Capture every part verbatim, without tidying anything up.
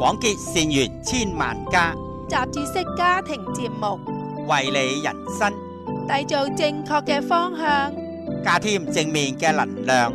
廣結善緣千萬家， 雜誌式家庭節目， 為你人生締造正確嘅方向， 加添正面嘅能量。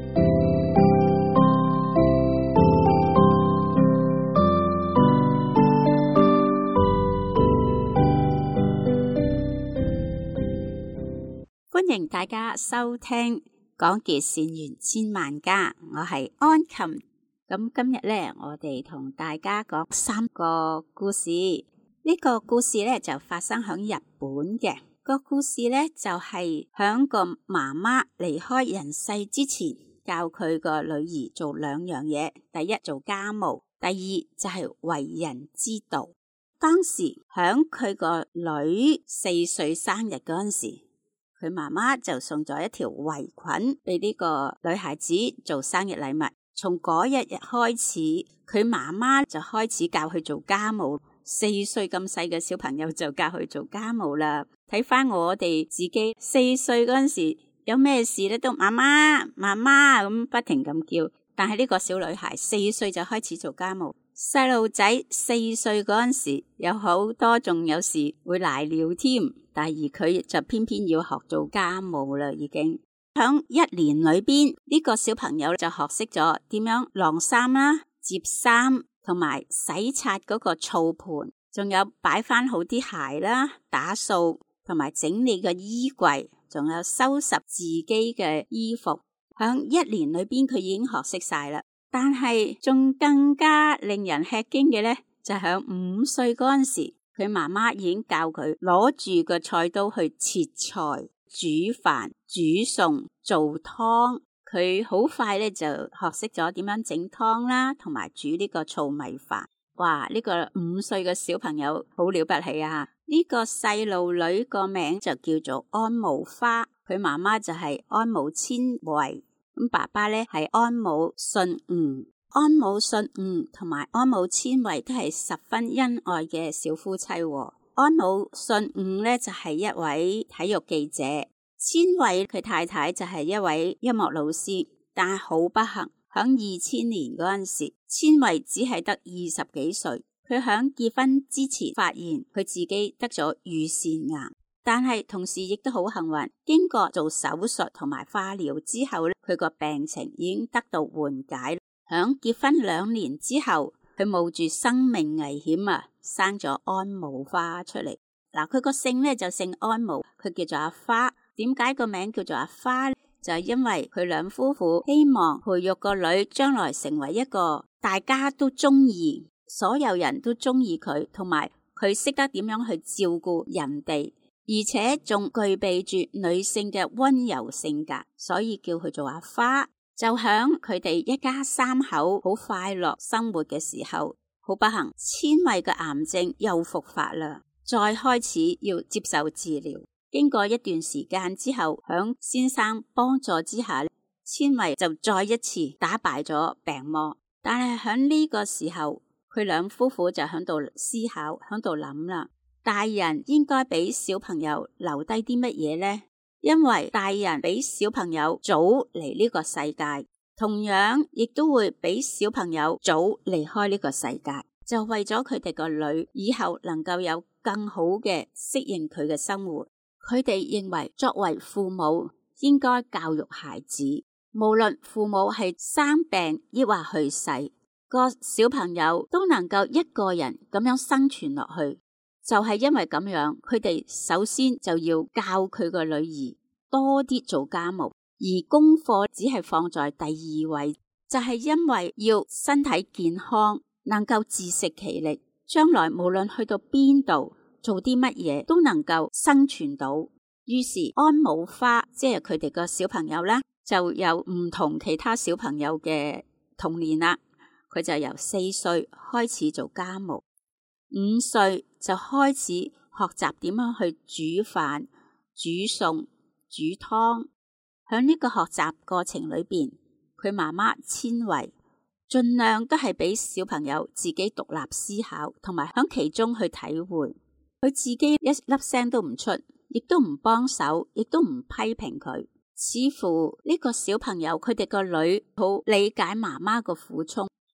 歡迎大家收聽廣結善緣千萬家，我係安琴。咁今日咧，我哋同大家講三個故事。呢個故事咧就發生喺日本嘅。個故事咧就係響個媽媽離開人世之前，教佢個女兒做兩樣嘢。第一，做家務；第二就係為人之道。當時響佢個女四歲生日嗰陣時，佢媽媽就送咗一條圍裙俾呢個女孩子做生日禮物。從嗰一日開始，佢媽媽就開始教佢做家務。四歲咁細嘅小朋友就教佢做家務啦。睇翻我哋自己四歲嗰陣時，有咩事咧都媽媽媽媽咁不停咁叫。但係呢個小女孩四歲就開始做家務。細路仔四歲嗰陣時有好多仲有時會賴尿添，但係佢就偏偏要學做家務啦。已經響一年裏邊，呢個小朋友就學識咗點樣晾衫啦、摺衫同埋洗刷嗰個澡盤，仲有擺翻好啲鞋啦、打掃同埋整理個衣櫃，仲有收拾自己嘅衣服。響一年裏邊佢已經學識晒啦。但係仲更加令人吃驚嘅咧，就響五歲嗰陣時，佢媽媽已經教佢攞住個菜刀去切菜、煮飯、煮餸、做湯。佢好快咧就學識咗點樣整湯啦，同埋煮呢個糙米飯。哇！呢個五歲嘅小朋友好了不起啊！呢個細路女個名就叫做安慕花，佢媽媽就係安慕千惠。咁爸爸咧係安慕信吾，安慕信吾同埋安慕千惠都係十分恩愛嘅小夫妻。安慕信吾咧就係一位體育記者，千惠佢太太就係一位音樂老師。但係好不幸，響二千年嗰陣時，千惠只係得二十幾歲。佢響結婚之前發現佢自己得咗乳腺癌。但係同時亦都好幸運，經過做手術同埋化療之後咧，佢個病情已經得到緩解。響結婚兩年之後，佢冒住生命危險啊，生咗安慕花出嚟。嗱，佢個姓咧就姓安慕，佢叫做阿花。點解個名叫做阿花呢？就係因為佢兩夫婦希望培育個女將來成為一個大家都中意，所有人都中意佢，同埋佢識得點樣去照顧人哋。而且仲具備住女性嘅溫柔性格，所以叫佢做阿花。就響佢哋一家三口好快樂生活嘅時候，好不幸，千惠嘅癌症又復發啦，再開始要接受治療。經過一段時間之後，響先生幫助之下，千惠就再一次打敗咗病魔。但係響呢個時候，佢兩夫婦就響度思考，響度諗啦。大人應該俾小朋友留低啲乜嘢呢？因為大人俾小朋友早嚟呢個世界，同樣亦都會俾小朋友早離開呢個世界，就為咗佢哋個女以後能夠有更好嘅適應佢嘅生活。佢哋認為作為父母應該教育孩子，無論父母係生病抑或去世，個小朋友都能夠一個人咁樣生存落去。就係因為咁樣，佢哋首先就要教佢個女兒多啲做家務，而功課只係放在第二位。就係因為要身體健康，能夠自食其力，將來無論去到邊度做啲乜嘢都能夠生存到。於是安慕花即係佢哋個小朋友啦，就有唔同其他小朋友嘅童年啦。佢就由四歲開始做家務，五歲就開始學習點樣去煮飯、煮餸、煮湯。響呢個學習過程裏邊，佢媽媽千惠盡量都係俾小朋友自己獨立思考，同埋響其中去體會。佢自己一粒聲都唔出，亦都唔幫手，亦都唔批評佢。似乎呢個小朋友佢哋個女好理解媽媽個苦衷，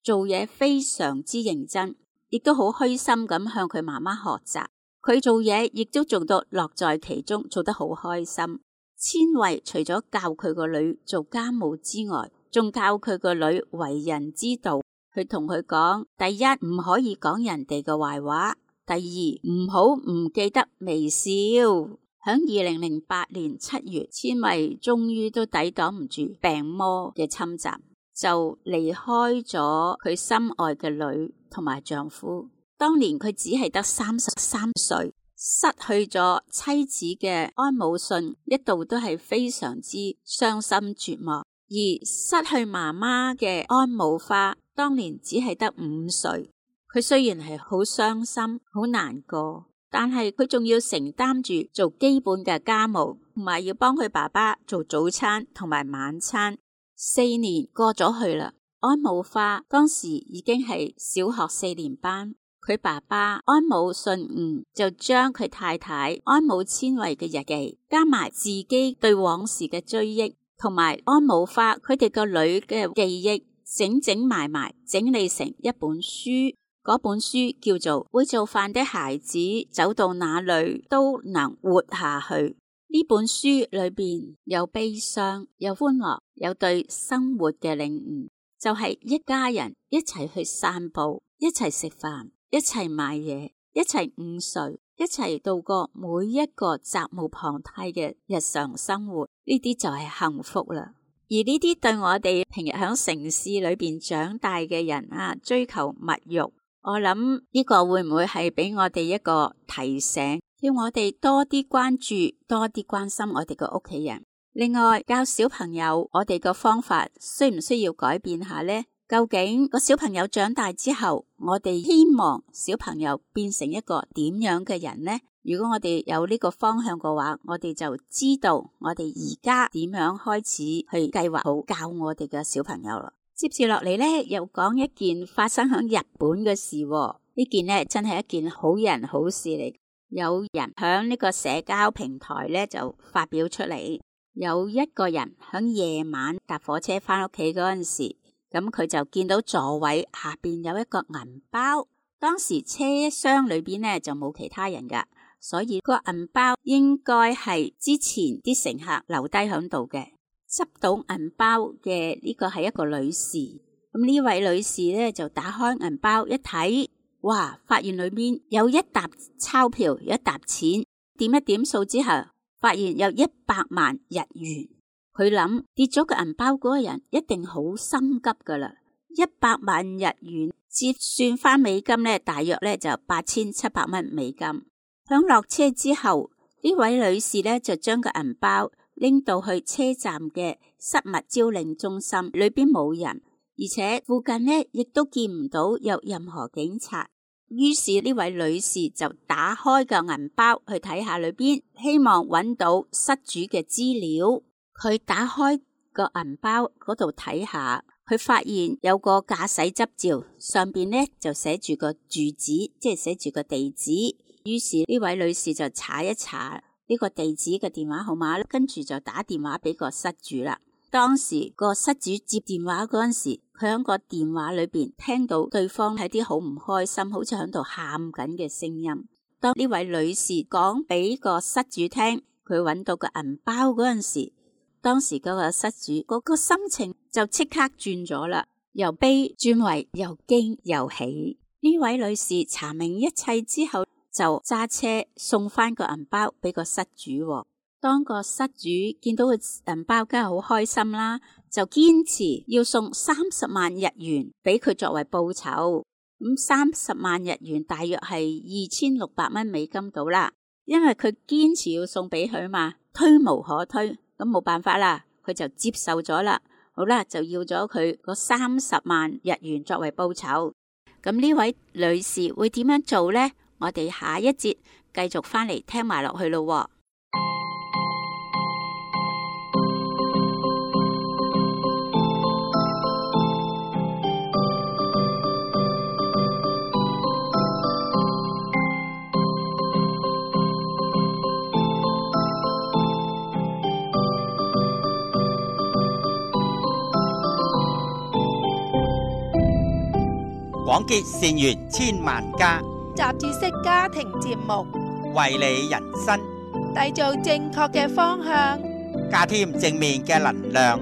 做嘢非常之認真，亦都好虛心咁向佢媽媽學習。佢做嘢亦都做到樂在其中，做得好開心。千惠除咗教佢個女做家務之外，仲教佢個女為人之道。佢同佢講，第一，唔可以講人哋嘅壞話，第二，唔好唔記得微笑。響二零零八年七月，千惠終於都抵擋唔住病魔嘅侵襲，就離開咗佢心愛嘅女同埋丈夫。當年佢只係得三十三歲，失去咗妻子嘅安母信，一度都係非常之傷心絕望。而失去媽媽嘅安母花，當年只係得五歲。佢雖然係好傷心、好難過，但係佢仲要承擔住做基本嘅家務，同埋要幫佢爸爸做早餐同埋晚餐。四年過咗去啦，安母花當時已經係小學四年班。佢爸爸安母信吾就將佢太太安母千惠嘅日記，加埋自己對往事嘅追憶，同埋安母花佢哋個女嘅記憶，整整埋埋整理成一本書。嗰本書叫做《會做飯的孩子走到哪裏都能活下去》。呢本書裏邊有悲傷，有歡樂，有對生活嘅領悟，就係、是、一家人一齊去散步，一齊食飯，一齊買嘢，一齊午睡，一齊度過每一個責無旁貸嘅日常生活。呢啲就係幸福啦。而呢啲對我哋平日喺城市裏邊長大嘅人啊，追求物欲，我諗呢個會唔會係俾我哋一個提醒，要我哋多啲關注，多啲關心我哋嘅屋企人。另外，教小朋友，我哋嘅方法需唔需要改變下呢？究竟個小朋友長大之後，我哋希望小朋友變成一個點樣嘅人呢？如果我哋有呢個方向嘅話，我哋就知道我哋而家點樣開始去計劃好教我哋嘅小朋友啦。接住落嚟呢，又講一件發生喺日本嘅事喎。呢件呢真係一件好人好事嚟。有人喺呢個社交平台呢就發表出嚟，有一個人喺夜晚搭火車翻屋企嗰陣時，咁佢就見到座位下邊有一個銀包，當時車廂裏邊呢就冇其他人噶，所以個銀包應該係之前啲乘客留低喺度嘅。執到銀包嘅呢個係一個女士，咁呢位女士呢就打開銀包一睇，哇！發現裏邊有一沓鈔票，有一沓錢，點一點數之後，發現有一百萬日元。佢諗跌咗個銀包嗰個人一定好心急噶啦，一百萬日元折算翻美金呢，大約呢就八千七百蚊美金。響落車之後，呢位女士呢就將個銀包拎到去車站嘅失物招領中心，裏邊冇人，而且附近呢亦都見唔到有任何警察。於是呢位女士就打開個銀包去睇下裏邊，希望揾到失主嘅資料。佢打開個銀包嗰度睇下，佢發現有個駕駛執照，上邊呢就寫住個住址，即係寫住個地址。於是呢位女士就查一查呢個地址嘅電話號碼，跟住就打電話俾個失主啦。當時個失主接電話嗰陣時，佢喺個電話裏邊聽到對方係啲好唔開心，好似喺度喊緊嘅聲音。當呢位女士講俾個失主聽佢揾到個銀包嗰陣時，當時嗰個失主嗰個心情就即刻轉咗啦，由悲轉為又驚又喜。呢位女士查明一切之後，就揸車送翻個銀包俾個失主。當個失主見到個銀包，梗係好開心啦，就堅持要送三十萬日元俾佢作為報酬。咁三十萬日元大約係二千六百蚊美金到啦，因為佢堅持要送俾佢嘛，推無可推，咁冇辦法啦，佢就接受咗啦。好啦，就要咗佢嗰三十萬日元作為報酬。咁呢位女士會點樣做呢？我哋下一節繼續翻嚟聽埋落去咯。 廣結善緣千萬家， 雜誌式家庭節目， 為你人生締造正確嘅方向， 加添正面嘅能量。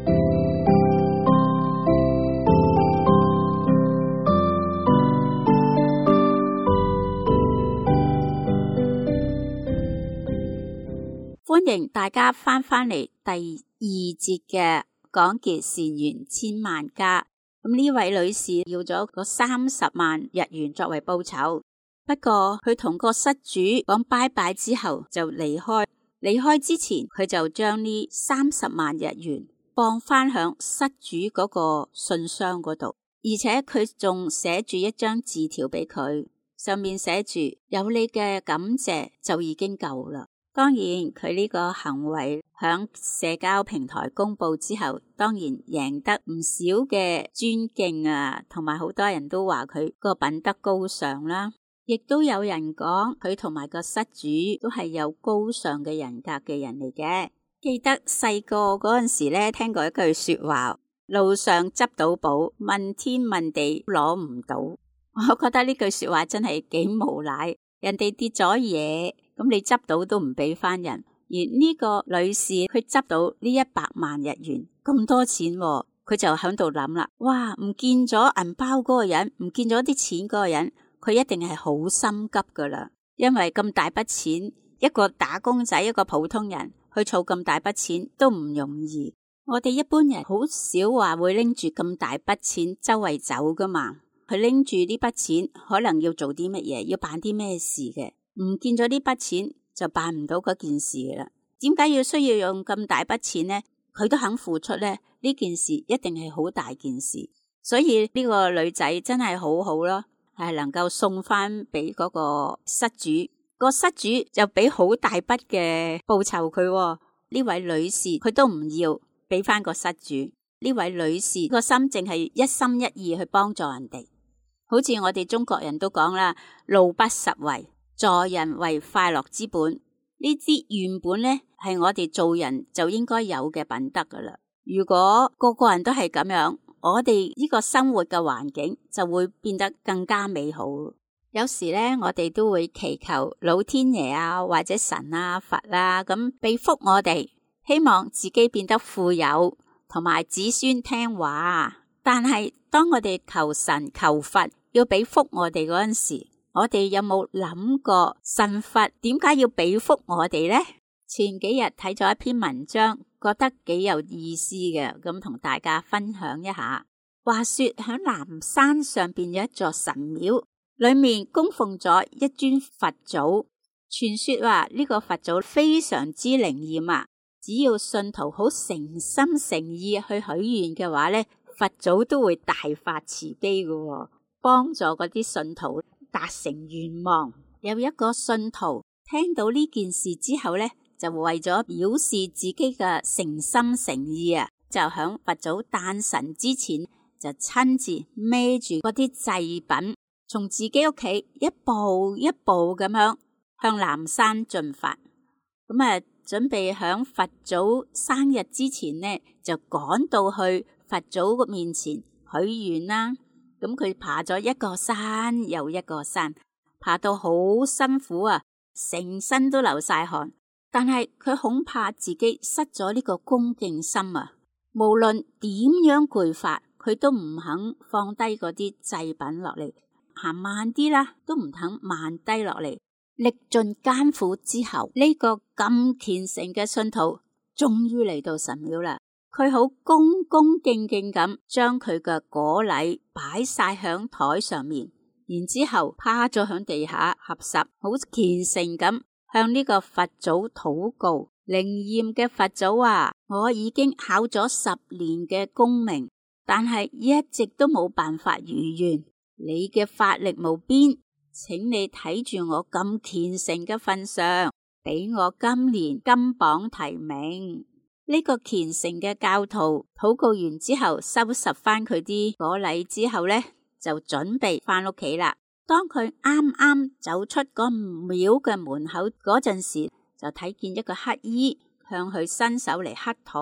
歡迎大家翻返嚟第二節嘅廣結善緣千萬家。咁呢位女士要咗個三十萬日元作為報酬，不過佢同個失主講拜拜之後就離開。離開之前，佢就將呢三十萬日元放翻響失主嗰個信箱嗰度，而且佢仲寫住一張字條俾佢，上面寫住有你嘅感謝就已經夠啦。當然佢呢個行為響社交平台公布之後，當然贏得唔少嘅尊敬啊，同埋好多人都話佢個品德高尚啦，亦都有人講佢同埋個失主都係有高尚嘅人格嘅人嚟嘅。記得細個嗰陣時咧，聽過一句說話，路上執到寶，問天問地攞唔到。我覺得呢句說話真係幾無賴，人哋跌咗嘢，咁你執到都唔俾翻人，而呢個女士佢執到呢一百萬日元咁多錢，佢就喺度諗啦，哇，唔見咗銀包嗰個人，唔見咗啲錢嗰個人，佢一定係好心急噶啦，因為咁大筆錢，一個打工仔，一個普通人去儲咁大筆錢都唔容易。我哋一般人好少話會拎住咁大筆錢周圍走噶嘛，佢拎住呢筆錢可能要做啲乜嘢，要辦啲咩事嘅。唔見咗呢筆錢就辦唔到嗰件事啦。點解要需要用咁大筆錢呢？佢都肯付出呢，呢件事一定係好大件事。所以呢個女仔真係好好咯，係能夠送翻俾嗰個失主，個失主就俾好大筆嘅報酬佢。呢位女士佢都唔要俾翻個失主。呢位女士個心淨係一心一意去幫助人哋。好似我哋中國人都講啦，路不拾遺，助人為快樂之本，呢啲原本呢係我哋做人就應該有嘅品德噶啦。如果個個人都係咁樣，我哋呢個生活嘅環境就會變得更加美好。有時呢，我哋都會祈求老天爺啊，或者神啊、佛啊咁庇福我哋，希望自己變得富有，同埋子孫聽話。但係當我哋求神求佛要俾福我哋嗰陣時，我哋有冇諗過神佛點解要俾福我哋呢？前幾日睇咗一篇文章，覺得幾有意思嘅，咁同大家分享一下。話說喺南山上邊有一座神廟，裏面供奉咗一尊佛祖。傳說話呢個佛祖非常之靈驗啊，只要信徒好誠心誠意去許願嘅話呢，佛祖都會大發慈悲嘅，幫助嗰啲信徒達成願望。有一個信徒聽到呢件事之後呢，就為咗表示自己嘅誠心誠意啊，就響佛祖誕辰之前就親自孭住嗰啲祭品，從自己屋企一步一步咁樣向南山進發。咁啊，準備響佛祖生日之前呢，就趕到去佛祖面前許願啦。咁佢爬咗一個山又一個山，爬到好辛苦啊，成身都流晒汗。但係佢恐怕自己失咗呢個恭敬心啊，無論點樣攰法，佢都唔肯放低嗰啲祭品落嚟，行慢啲啦，都唔肯慢低落嚟。歷盡艱苦之後，呢個咁虔誠嘅信徒終於嚟到神廟啦。佢好恭恭敬敬咁將佢嘅果禮擺晒響台上面，然之後趴咗響地下合十，好虔誠咁向呢個佛祖禱告。靈驗嘅佛祖話：我已經考咗十年嘅功名，但係一直都冇辦法如願。你嘅法力無邊，請你睇住我咁虔誠嘅份上，俾我今年金榜題名。呢個虔誠嘅教徒禱告完之後，收拾翻佢啲果禮之後呢，就準備翻屋企啦。當佢啱啱走出個廟嘅門口嗰陣時，就睇見一個乞衣向佢伸手嚟乞討。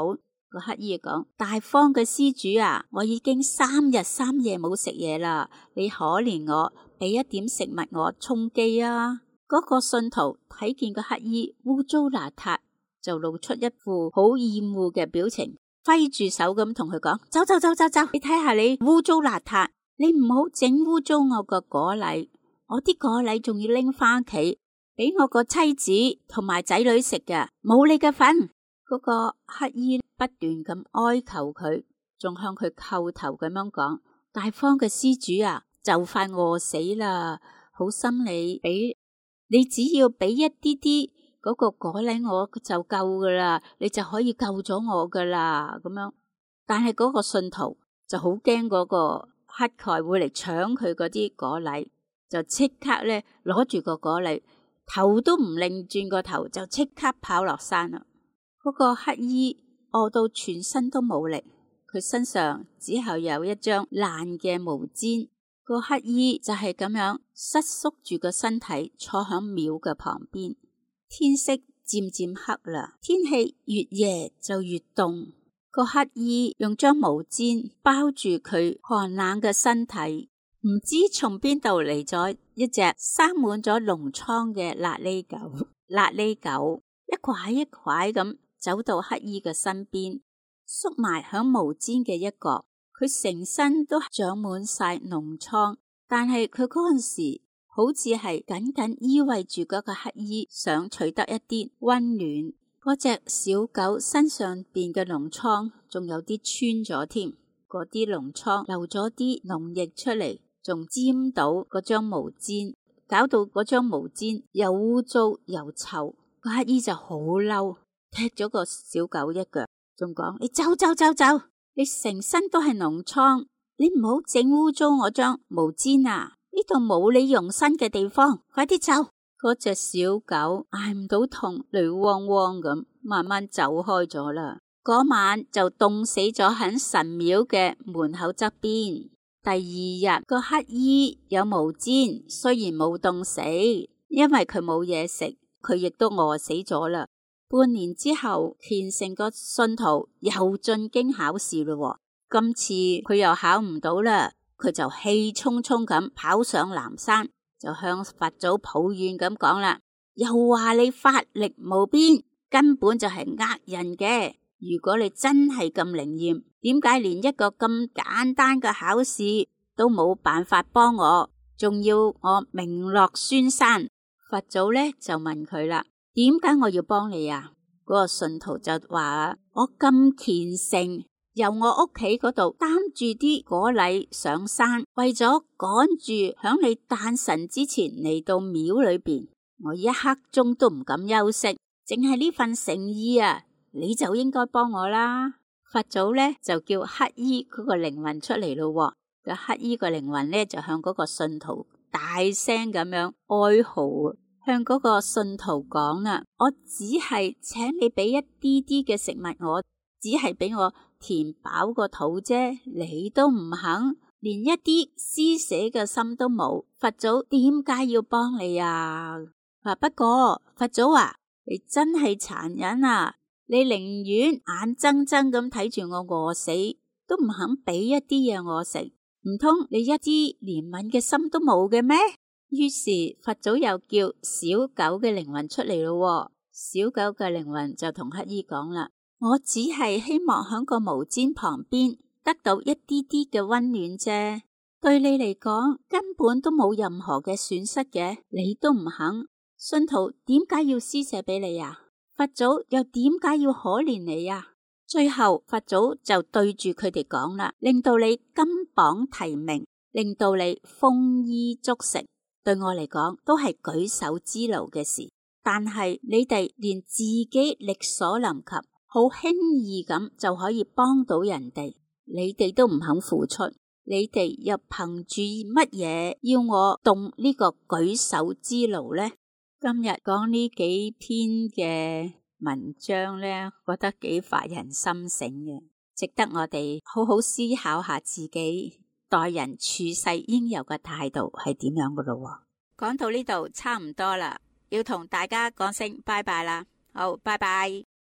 個乞衣講：大方嘅施主啊，我已經三日三夜冇食嘢啦，你可憐我，俾一點食物我充飢啊！嗰個信徒睇見個乞衣污糟邋遢，就露出一副好厭惡嘅表情，揮住手咁同佢講：走走走走走，你睇下你污糟邋遢，你唔好整污糟我個果禮，我啲果禮仲要拎翻屋企俾我個妻子同埋仔女食嘅，冇你嘅份。嗰個乞衣不斷咁哀求佢，仲向佢叩頭咁樣講：大方嘅施主啊，就快餓死啦，好心你俾。你只要俾一啲啲嗰個果禮我就夠噶啦，你就可以救咗我噶啦咁樣。但係嗰個信徒就好驚嗰個乞丐會嚟搶佢嗰啲果禮，就即刻咧攞住個果禮，頭都唔擰轉個頭就即刻跑落山啦。嗰個乞衣餓到全身都冇力，佢身上只係有一張爛嘅毛氈。個乞衣就係咁樣瑟縮住個身體坐響廟嘅旁邊。天色漸漸黑啦，天氣越夜就越凍。個乞衣用張毛氈包住佢寒冷嘅身體，唔知從邊度嚟咗一隻生滿咗膿瘡嘅瘌痢狗。瘌痢狗一塊一塊咁走到乞衣嘅身邊，縮埋響毛氈嘅一角。佢成身都長滿晒膿瘡，但係佢嗰陣時好似係緊緊依偎住嗰個乞衣，想取得一啲溫暖。嗰隻小狗身上邊嘅膿瘡仲有啲穿咗添，嗰啲膿瘡流咗啲膿液出嚟，仲沾到嗰張毛氈，搞到嗰張毛氈又污糟又臭。個乞衣就好嬲，踢咗個小狗一腳，仲講：你走走走走！你成身都係膿瘡，你唔好整污糟我張毛氈啊！呢度冇你容身嘅地方，快啲走！嗰隻小狗挨唔到痛，淚汪汪咁，慢慢走開咗啦。嗰晚就凍死咗喺神廟嘅門口側邊。第二日個乞衣有毛氈，雖然冇凍死，因為佢冇嘢食，佢亦都餓死咗啦。半年之後，虔誠個信徒又進京考試咯。今次佢又考唔到啦，佢就氣沖沖咁跑上南山，就向佛祖抱怨咁講啦：又話你法力無邊，根本就係呃人嘅。如果你真係咁靈驗，點解連一個咁簡單嘅考試都冇辦法幫我，仲要我名落孫山？佛祖呢就問佢啦：點解我要幫你啊？嗰個信徒就話：我咁虔誠，由我屋企嗰度擔住啲果禮上山，為咗趕住響你誕辰之前嚟到廟裏邊，我一刻鐘都唔敢休息，淨係呢份誠意啊，你就應該幫我啦。佛祖呢就叫乞衣嗰個靈魂出嚟咯，個乞衣個靈魂呢就向嗰個信徒大聲咁樣哀嚎，向嗰個信徒講啦：我只係請你俾一啲啲嘅食物我，只係俾我填飽個肚啫，你都唔肯，連一啲施捨嘅心都冇，佛祖點解要幫你啊？話不過佛祖啊，你真係殘忍啊！你寧願眼睜睜咁睇住我餓死，都唔肯俾一啲嘢我食，唔通你一啲憐憫嘅心都冇嘅咩？於是佛祖又叫小狗嘅靈魂出嚟咯。小狗嘅靈魂就同乞衣講啦：我只係希望喺個毛氈旁邊得到一啲啲嘅溫暖啫，對你嚟講根本都冇任何嘅損失嘅，你都唔肯，信徒點解要施捨俾你啊？佛祖又點解要可憐你啊？最後佛祖就對住佢哋講啦：令到你金榜題名，令到你豐衣足食，對我嚟講都係舉手之勞嘅事，但係你哋連自己力所能及，好輕易咁就可以幫到人哋，你哋都唔肯付出，你哋又憑住乜嘢要我動呢個舉手之勞呢？今日講呢幾篇嘅文章呢，覺得幾發人心醒嘅，值得我哋好好思考下自己待人處世應有嘅態度係點樣噶咯。講到呢度差唔多啦，要同大家講聲拜拜啦，好，拜拜。